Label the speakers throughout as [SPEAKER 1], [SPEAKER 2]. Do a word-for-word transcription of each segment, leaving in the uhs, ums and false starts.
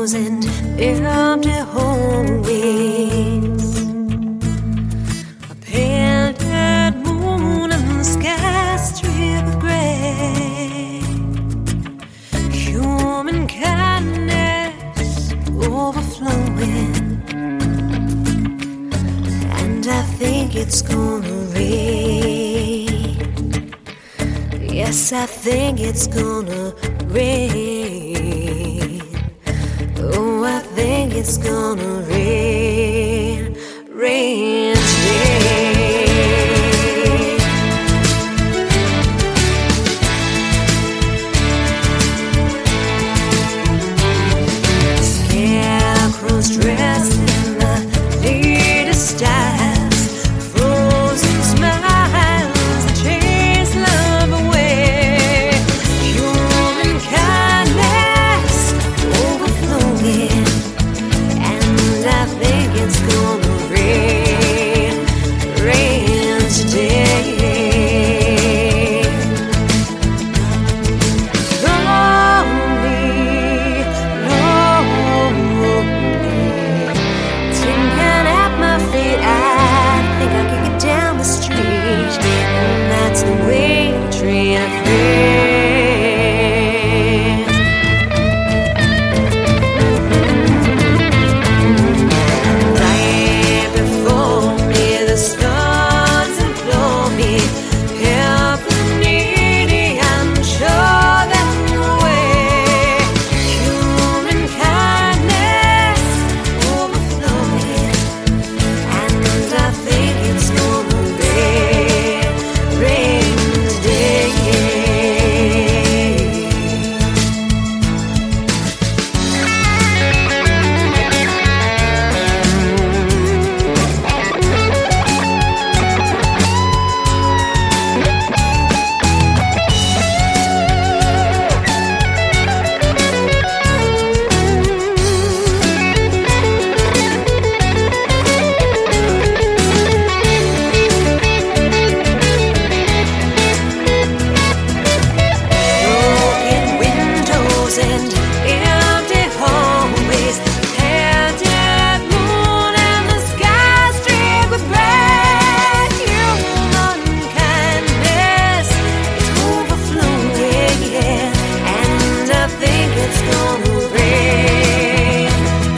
[SPEAKER 1] and empty hallways, a painted moon and the sky strip of gray, human kindness overflowing, and I think it's gonna rain. Yes, I think it's gonna rain. Oh, I think it's gonna rain, rain today. Scarecrows dressed in the latest styles, frozen smiles that chase love away, human kindness overflowing, and I think it's gonna rain, rain today. Lonely, lonely, thinking at my feet, I think I could get down the street, and that's the way you treat a friend. Right before me, the stars implore me, help the needy and show them the way, human kindness overflowing, and I think it's gonna rain, rain today. Broken windows and empty hallways, painted moon and the sky streaked with gray, human kindness is overflowing, yeah, and I think it's gonna rain.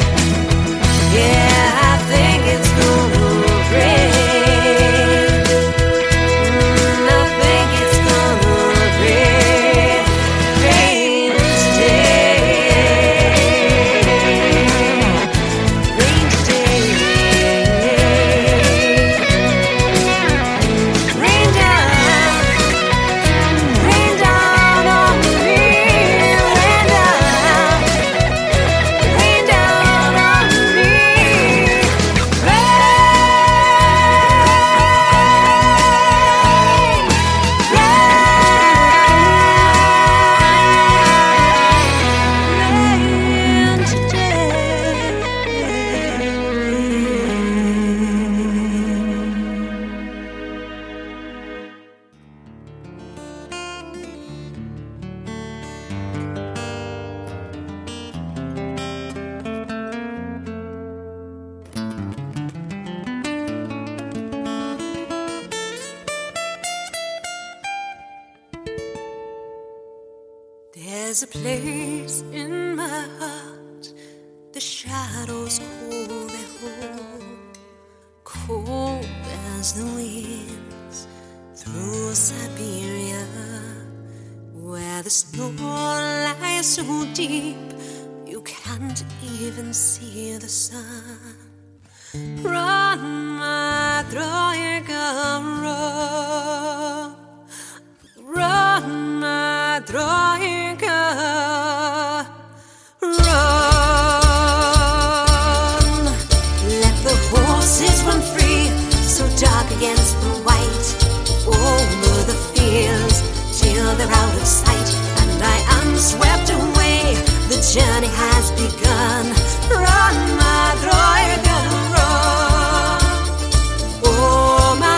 [SPEAKER 1] Yeah, I think it's gonna rain. Mm, I think it's gonna rain, rain today, rain today, rain down, rain down on me, rain down, rain down on me, rain, rain today. There's a place in my heart, the shadows call their home, cold as the winds through Siberia, where the snow lies so deep you can't even see the sun. Run, my droga, run, run, my droga, run. Let the horses run free, so dark against the white, over the fields till they're out of sight, and I am swept away. The journey has begun. Run, my droga, run. Oh, my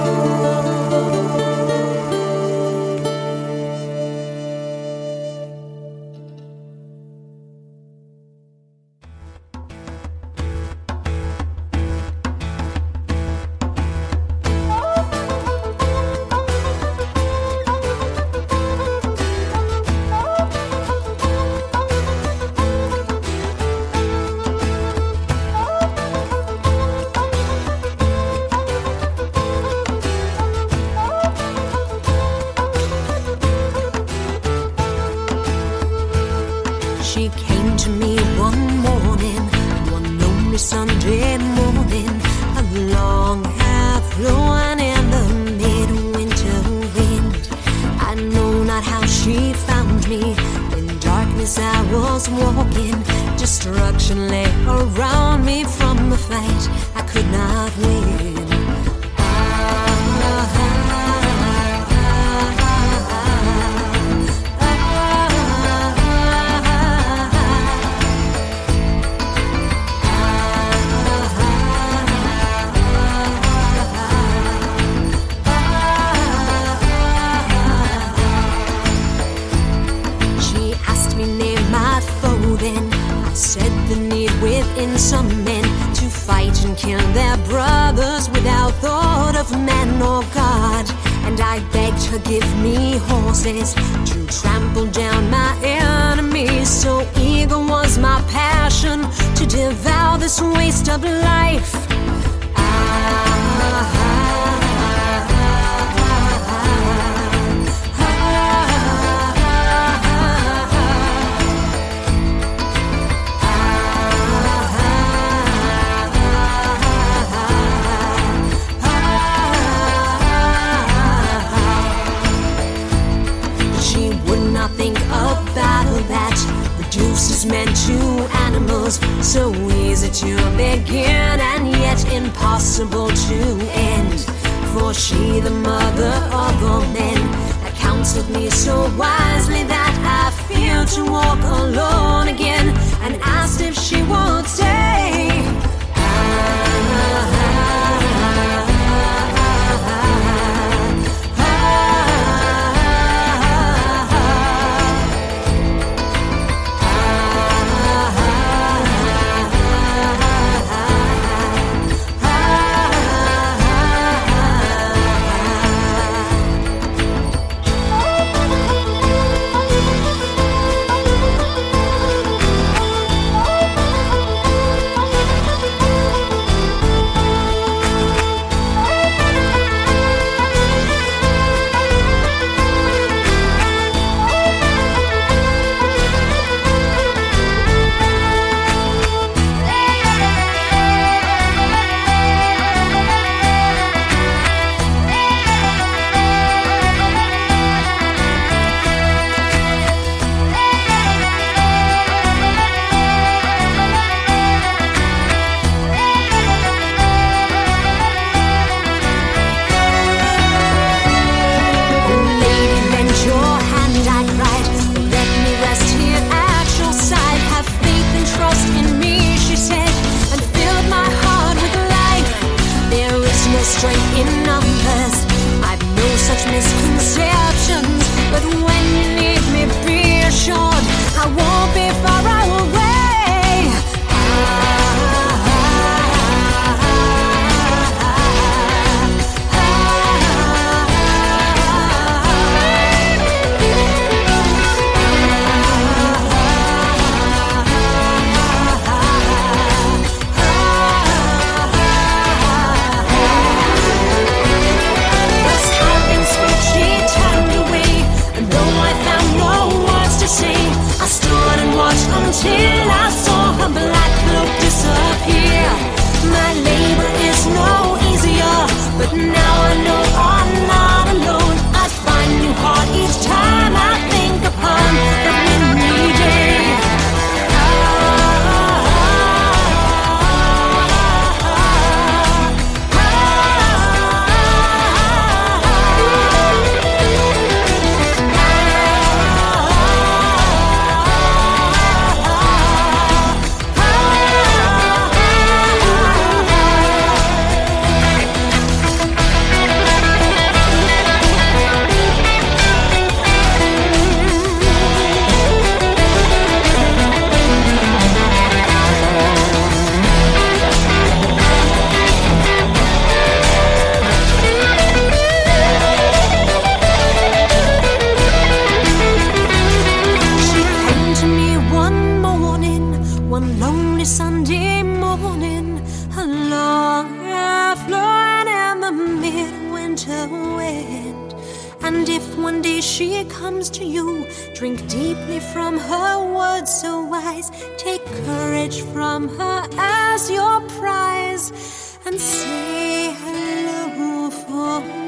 [SPEAKER 1] She came to me one morning, one lonely Sunday morning, a long half blowing in the midwinter wind. I know not how she found me. In darkness I was walking, destruction lay around me from the fight I could not win. I said the need within some men to fight and kill their brothers without thought of man or God. And I begged her give me horses to trample down my enemies. So eager was my passion to devour this waste of life. Ah, battle that reduces men to animals, so easy to begin and yet impossible to end. For she, the mother of all men, that counseled me so wisely that I feared to walk alone again, and asked if she would stay. one day she comes to you, drink deeply from her words so wise, take courage from her as your prize, and say hello for me.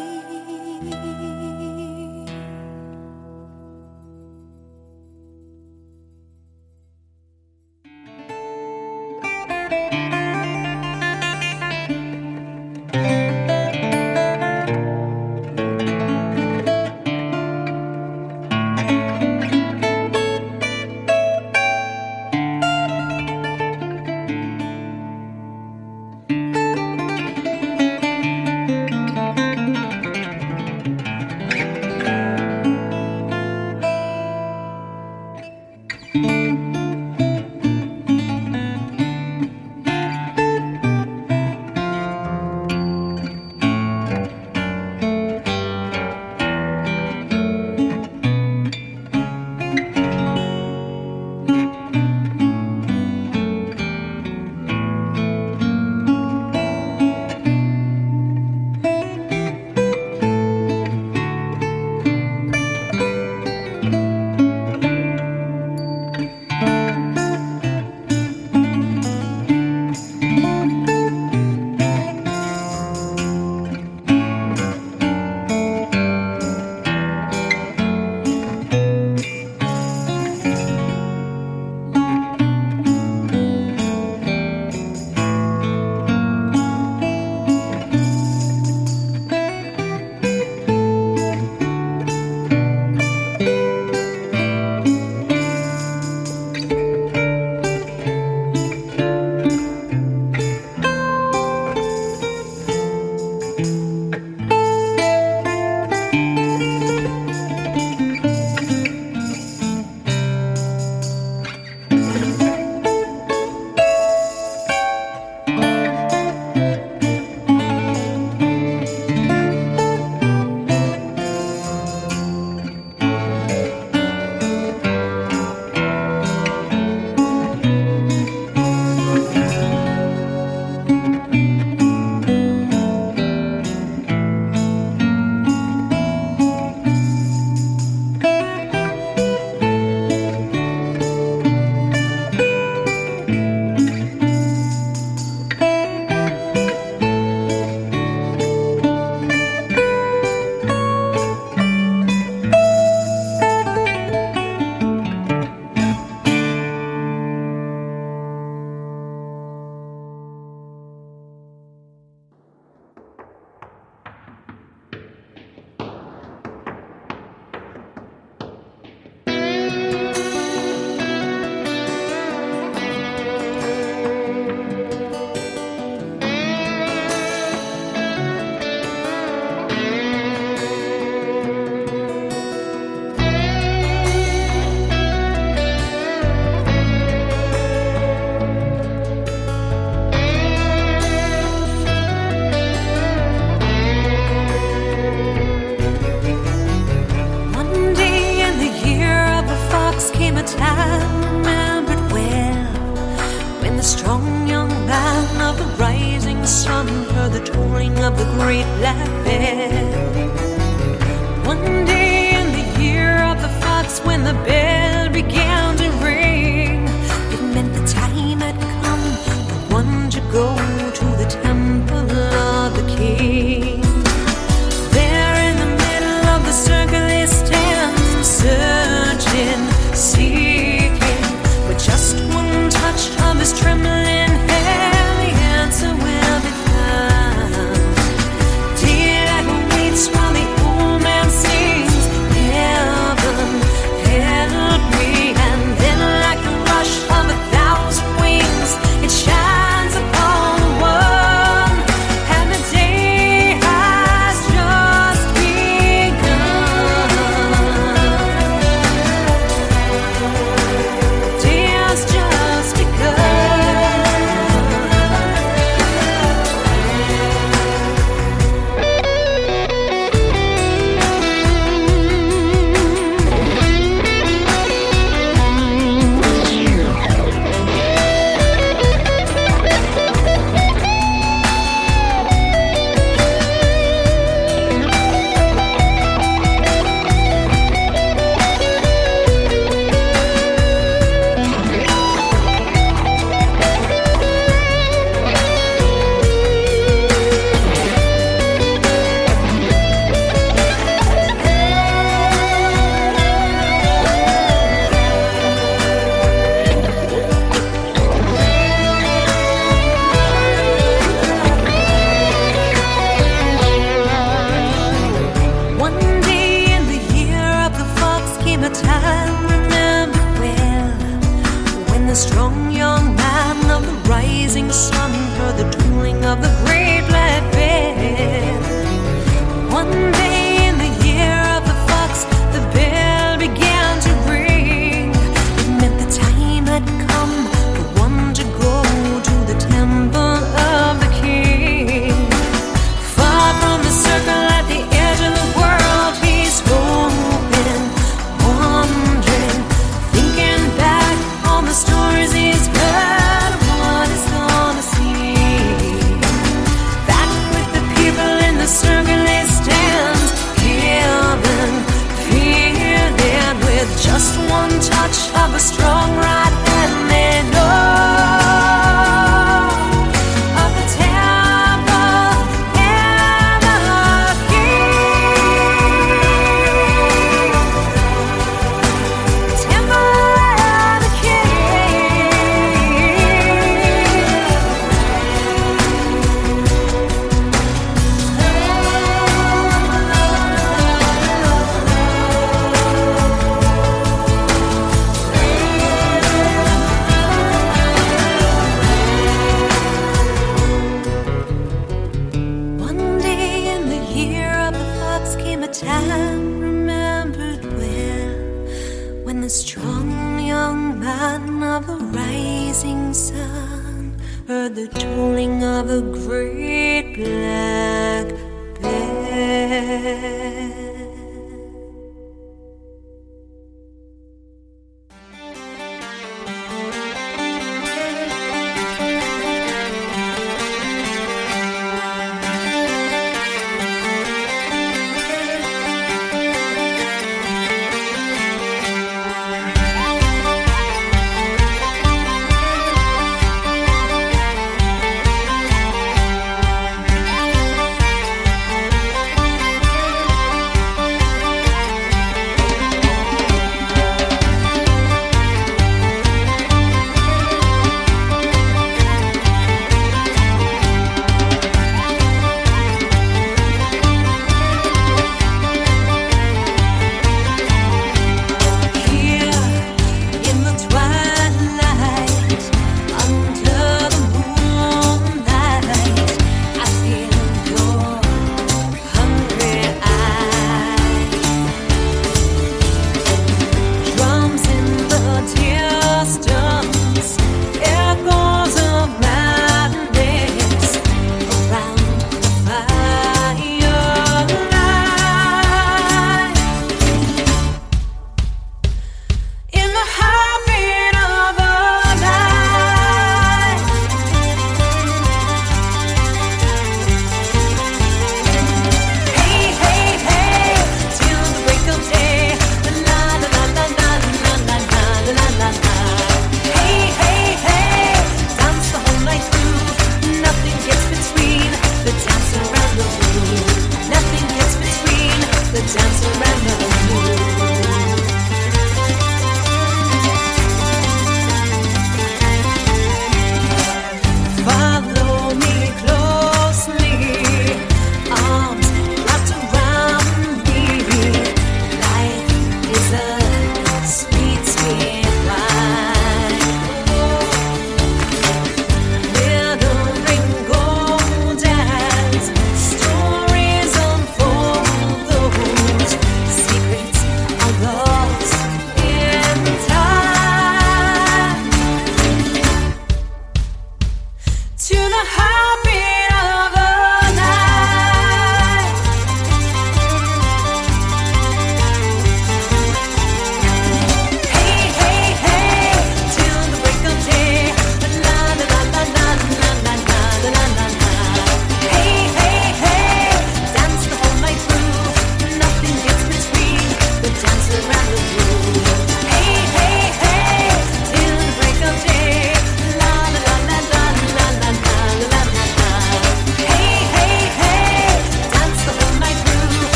[SPEAKER 2] Of the great black bell. One day in the year of the fox, when the bell began to ring, it meant the time had come for one to go to the temple of the king. There in the middle of the circle he stands, searching, seeking, with just one touch of his trembling hand, the answer will be found. While the old man sings, heaven, help me, and time remembered well, when the strong young man of the rising sun heard the tolling of the great black bell. One day in the year of the fox, the bell began to ring. It meant the time had come for one to go to the temple of the king. Far from the circle at the edge of the world, he's hoping, wondering, thinking back on the stories he's heard of what he's gonna see. Back with the people in the circle he stands, giving, feeling, with just one touch of a strong right hand they know of the temple and the king. Temple and the One day in the year of the fox came a time remembered well, when the strong young man of the rising sun heard the tolling of a great black bell.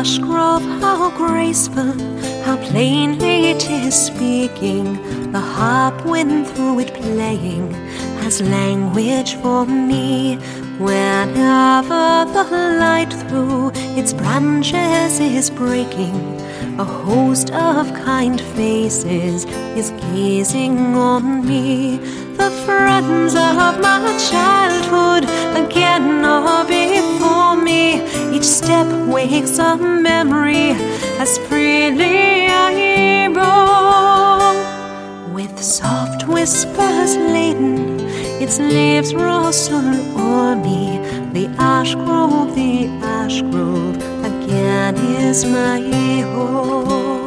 [SPEAKER 2] ash grove, how graceful, how plainly it is speaking. The harp went through it playing as language for me. Whenever the light through its branches is breaking, a host of kind faces is gazing on me. The friends of my childhood again are before me. Each step wakes a memory as freely I roam. With soft whispers laden, its leaves rustle o'er me. The ash grove, the ash grove again is my home.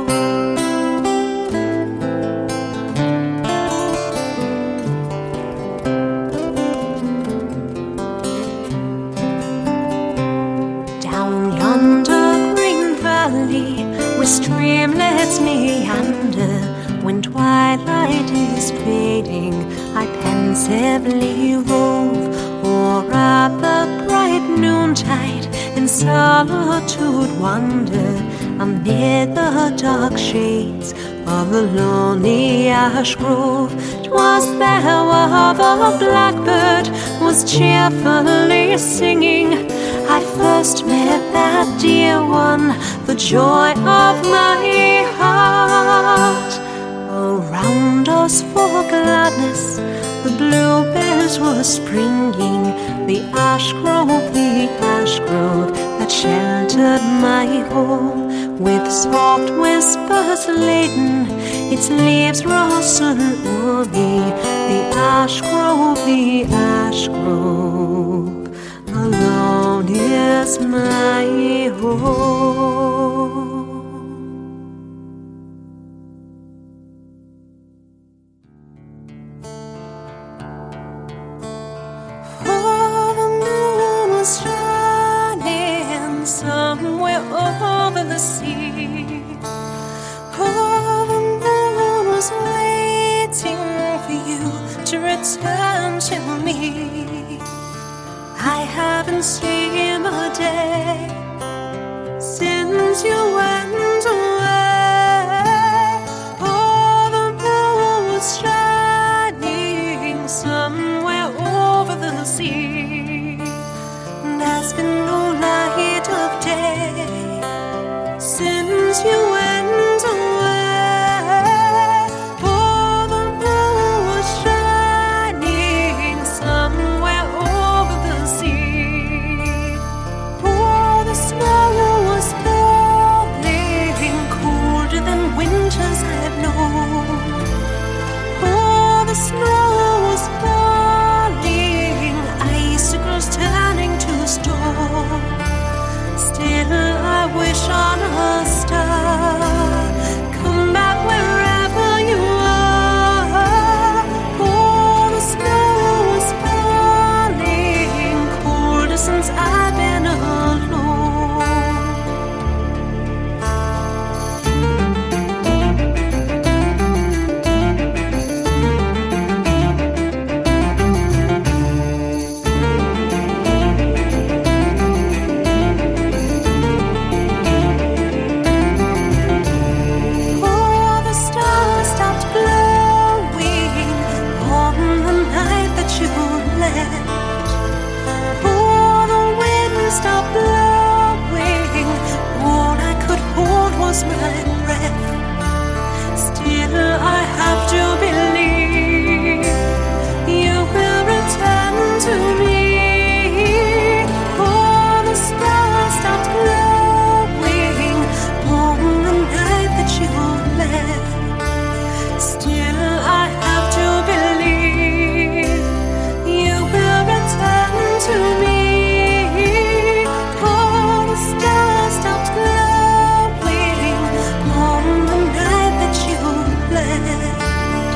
[SPEAKER 2] Down yonder green valley, where streamlets meander, when twilight is fading, I pensively rove, or at the bright noontide in solitude wander, amid the dark shades of the lonely ash grove. 'Twas there where the blackbird was cheerfully singing. I first met that dear one, the joy of my heart. Around us for gladness, the bluebells were springing. The ash grove, the ash grove that sheltered my home. With soft whispers laden, its leaves rustle o'er me. The ash grove, the ash grove alone is my home.
[SPEAKER 3] Shining somewhere over the sea. Oh, the moon was waiting for you to return to me. I haven't seen a day since you went away. Oh, the moon was shining somewhere over the sea. There's been no light of day since you went away. Oh, the moon was shining somewhere over the sea. Oh, the snow was falling colder than winters I've known. Oh, the snow was falling, icicles turning to storm. Still I wish on a star, come back wherever you are. Oh, the snow was falling colder since I've been alone. Stop blowing, all I could hold was my breath. Still I have to believe you will return to me. Oh, the stars stopped glowing on the night that you left. Still I have to believe you will return to me. Glowing on the night that you left.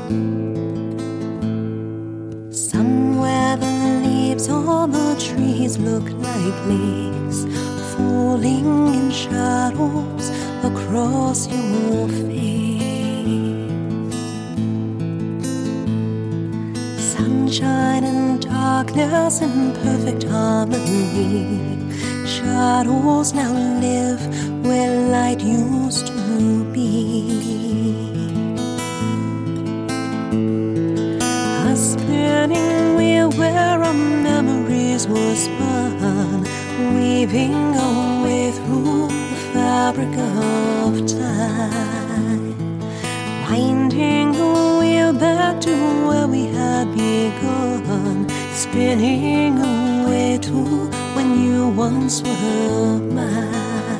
[SPEAKER 1] Somewhere the leaves on the trees look like leaves falling in shadows across your face. Sunshine and darkness in perfect harmony. Shadows now live where light used to be. A spinning wheel where our memories were spun, weaving our way through the fabric of time, winding the wheel back to where we had begun, spinning away to when you once were mine.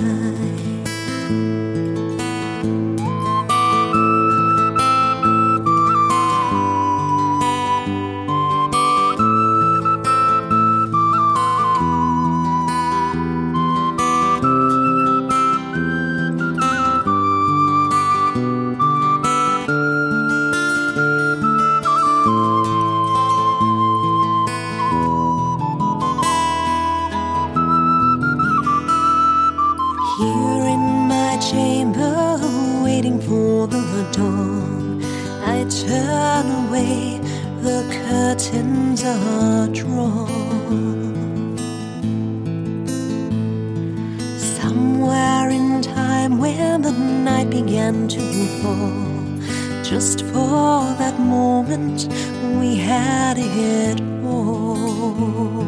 [SPEAKER 1] Here in my chamber, waiting for the dawn, I turn away, the curtains are drawn. Somewhere in time when the night began to fall, just for that moment we had it all.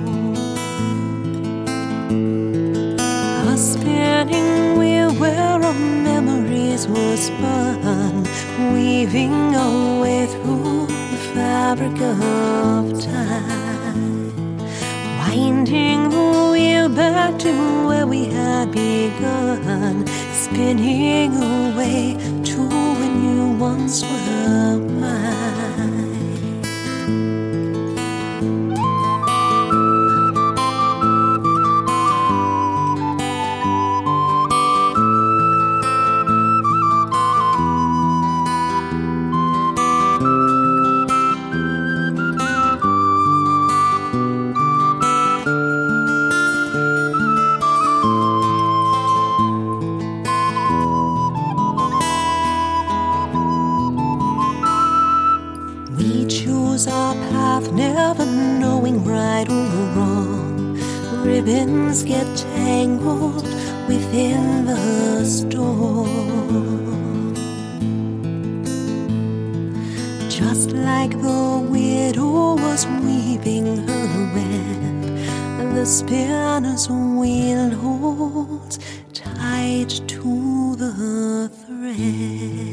[SPEAKER 1] A spinning wheel where our memories were spun, weaving our way through the fabric of time, winding the wheel back to where we had begun, spinning away to when you once were mine. We choose our path, never knowing right or wrong. Ribbons get tangled within the storm. Just like the widow was weaving her web, the spinner's wheel holds tight to the thread.